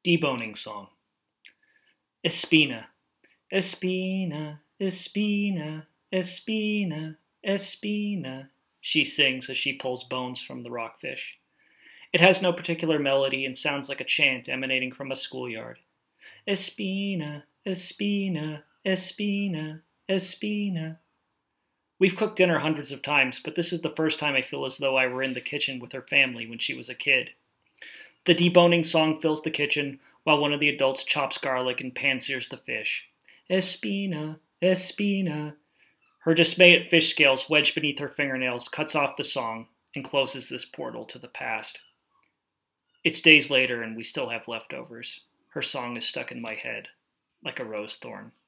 Deboning song. Espina, Espina, Espina, Espina, Espina, she sings as she pulls bones from the rockfish. It has no particular melody and sounds like a chant emanating from a schoolyard. Espina, Espina, Espina, Espina. We've cooked dinner hundreds of times, but this is the first time I feel as though I were in the kitchen with her family when she was a kid. The deboning song fills the kitchen while one of the adults chops garlic and pan-sears the fish. Espina, Espina. Her dismay at fish scales wedged beneath her fingernails cuts off the song and closes this portal to the past. It's days later and we still have leftovers. Her song is stuck in my head like a rose thorn.